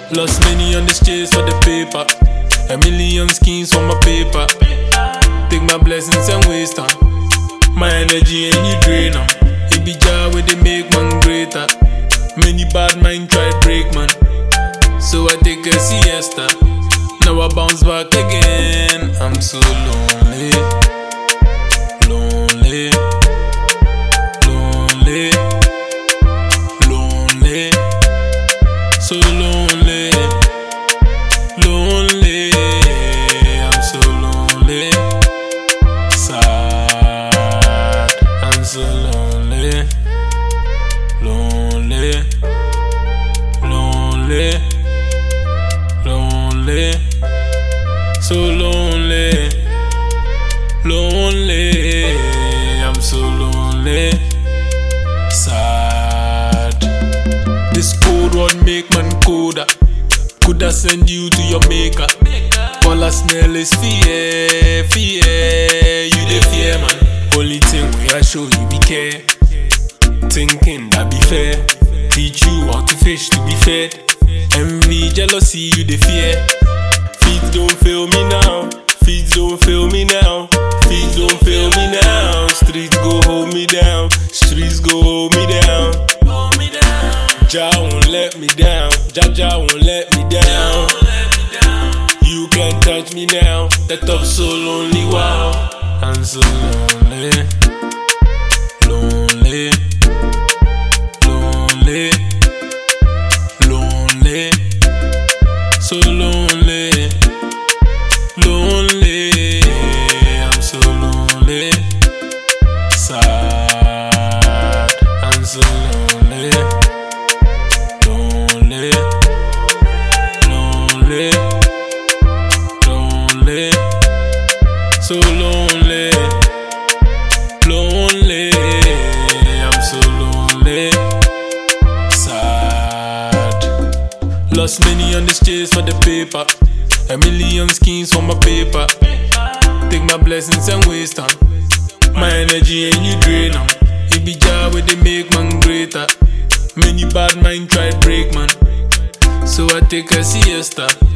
Lost many on this chase for the paper. A million schemes for my paper. Take my blessings and waste them. My energy and you drain them. It be job where they make man greater. Many bad mind try break man. So I take a siesta. Now I bounce back again. I'm so lonely. Lonely. Lonely. Lonely. So lonely. Lonely. I'm so lonely. Sad. I'm so lonely. Lonely. Lonely. Lonely. So lonely. Lonely. I'm so lonely. Sad. This cold one make man colder. Coulda send you to your maker. All I smell is fear, fear. You the fear man. Only thing we I show you be care. Thinking that be fair. Teach you how to fish to be fed. Envy, jealousy, you the fear. Feet don't fail me now. Feet don't fail me now. Feet don't fail me now. Streets go hold me down. Streets go hold me down. Jah won't let me down. Jah won't let me down. You can't touch me now. That top so lonely, wow. I'm so lonely. Lonely. Lonely. Lonely. So lonely. Lonely. I'm so lonely. Sad. I'm so lonely. Lonely. Lonely. Lonely. So lonely. Lonely. I'm so lonely. Sad. Lost many on this chase for the paper. A million schemes for my paper. Take my blessings and waste them. My energy and you drain them. It be job where they make man greater. Many bad mind try break man. So I take a siesta.